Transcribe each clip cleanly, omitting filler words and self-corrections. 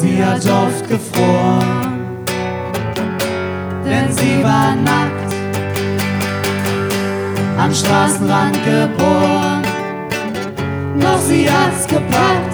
Sie hat oft gefroren, denn sie war nackt, am Straßenrand geboren, doch sie hat's gepackt.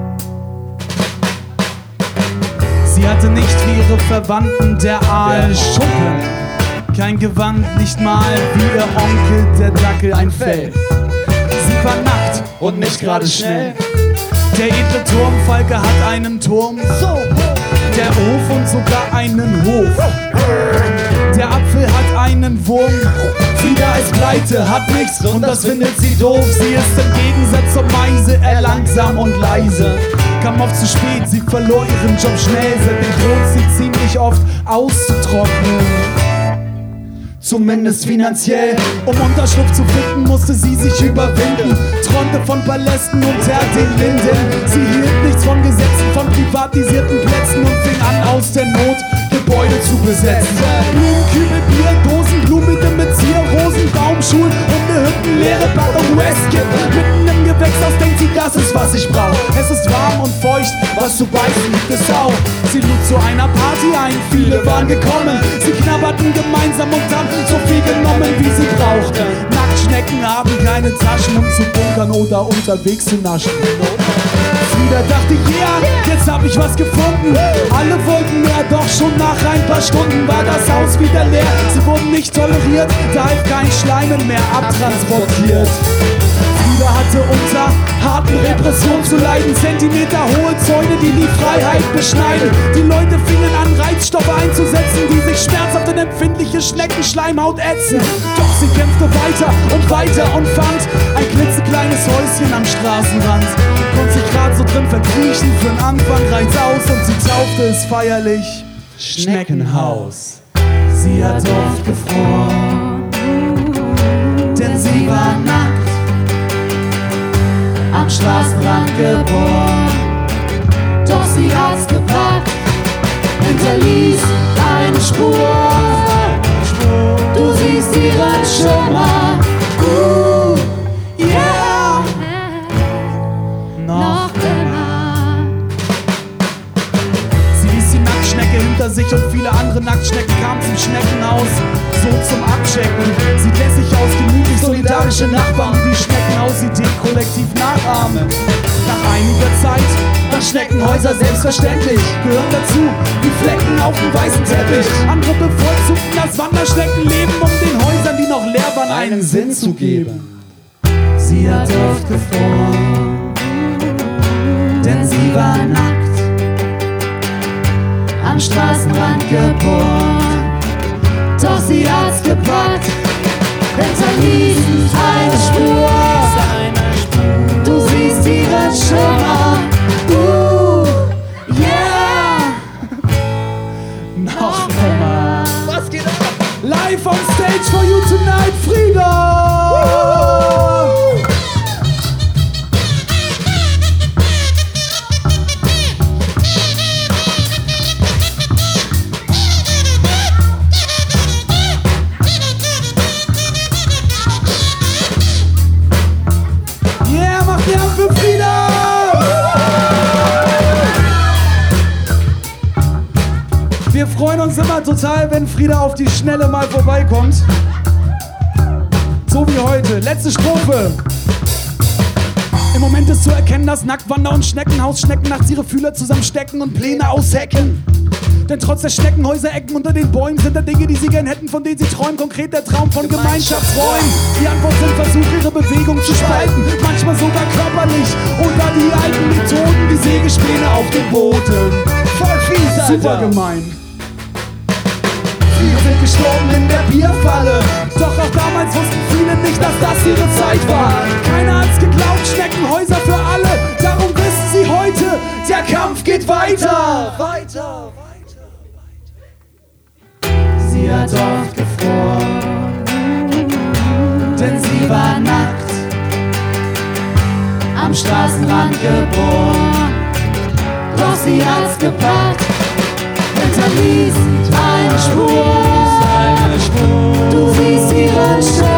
Sie hatte nicht wie ihre Verwandten der Aal Schuppen, kein Gewand, nicht mal wie ihr Onkel der Dackel ein Fell. Sie war nackt und nicht gerade schnell. Der edle Turmfalke hat einen Turm, der Hof und sogar einen Hof. Der Apfel hat einen Wurm, Frieda ist pleite, hat nichts und das findet sie doof. Sie ist im Gegensatz zur Meise eher langsam und leise. Kam oft zu spät, sie verlor ihren Job schnell. Seitdem droht sie ziemlich oft auszutrocknen. Zumindest finanziell. Um Unterschlupf zu finden, musste sie sich überwinden. Träumte von Palästen und härtigen Linden. Sie hielt nichts von Gesetzen, von privatisierten Plätzen und fing an, aus der Not Gebäude zu besetzen. Blumenkübel, Bier, Dosen, Blumen mit Zier, Rosen, Baumschulen, Hundehütten, leere Packung Westkit. Mitten im Gewächshaus denkt sie, das ist, was ich brauch. Es ist warm und feucht, was zu beißen gibt es auch. Sie lud zu einer Party ein, viele waren gekommen. Sie knabberten gemeinsam und haben so viel genommen, wie sie brauchten. Nacktschnecken haben keine Taschen, um zu bunkern oder unterwegs zu naschen. Frieda dachte, jetzt hab ich was gefunden. Alle wollten mehr, doch schon nach ein paar Stunden war das Haus wieder leer. Sie wurden nicht toleriert, da half kein Schleimen mehr, abtransportiert. Frieda hatte unter harten Repressionen zu leiden. Zentimeter hohe Zäune, die die Freiheit beschneiden. Die Leute fingen an, Reizstoffe einzusetzen, die sich schmerzhaft in empfindliche Schneckenschleimhaut ätzen. Doch sie kämpfte weiter und fand ein klitzekleines Häuschen am Straßenrand. Konnte sich grad so drin verkriechen, für den Anfang reicht's aus und sie taufte es feierlich Schneckenhaus. Sie hat oft gefroren, denn sie war nackt, am Straßenrand geboren, doch sie hat's gepackt, hinterließ eine Spur. Du siehst ihren Schimmer, yeah, noch immer. Sie ließ die Nacktschnecke hinter sich und viele andere Nacktschnecken kamen zum Schneckenhaus, so zum Abchecken. Sieht lässig aus, gemütlich, solidarische Nachbarn, die die Schneckenhausidee kollektiv nachahmen. Nach einiger Zeit waren Schneckenhäuser selbstverständlich, gehören dazu wie Flecken auf dem weißen Teppich. Andere bevorzugten das Wanderschneckenleben, um den Häusern, die noch leer waren, einen Sinn zu geben. Sie hat oft gefroren, denn sie war nackt, am Straßenrand geboren, doch sie hat's gepackt, hinterließ eine Spur. Du siehst ihren Schimmer, yeah, Noch immer. Was geht ab? Live on stage for you tonight, Frieda! Yeah, macht ihr ab für Frieda! Wir freuen uns immer total, wenn Frieda auf die Schnelle mal vorbeikommt. So wie heute. Letzte Strophe. Im Moment ist zu erkennen, dass Nacktwander und Schneckenhaus Schnecken nachts ihre Fühler zusammenstecken und Pläne aushecken. Denn trotz der Schneckenhäuser-Ecken unter den Bäumen sind da Dinge, die sie gern hätten, von denen sie träumen. Konkret der Traum von Gemeinschaftsräumen. Die Antwort sind Versuche, ihre Bewegung zu spalten. Manchmal sogar körperlich. Oder die alten Methoden wie Sägespäne auf den Booten. Voll fies, Alter. Super gemein. Viele sind gestorben in der Bierfalle. Doch auch damals wussten viele nicht, dass das ihre Zeit war. Keiner hat's geglaubt, Schneckenhäuser für alle. Darum wissen sie heute, der Kampf geht weiter. Weiter. Sie hat oft gefroren, denn sie war nackt, am Straßenrand geboren, doch sie hat's gepackt, hinterließ eine Spur. Du siehst ihren Schimmer.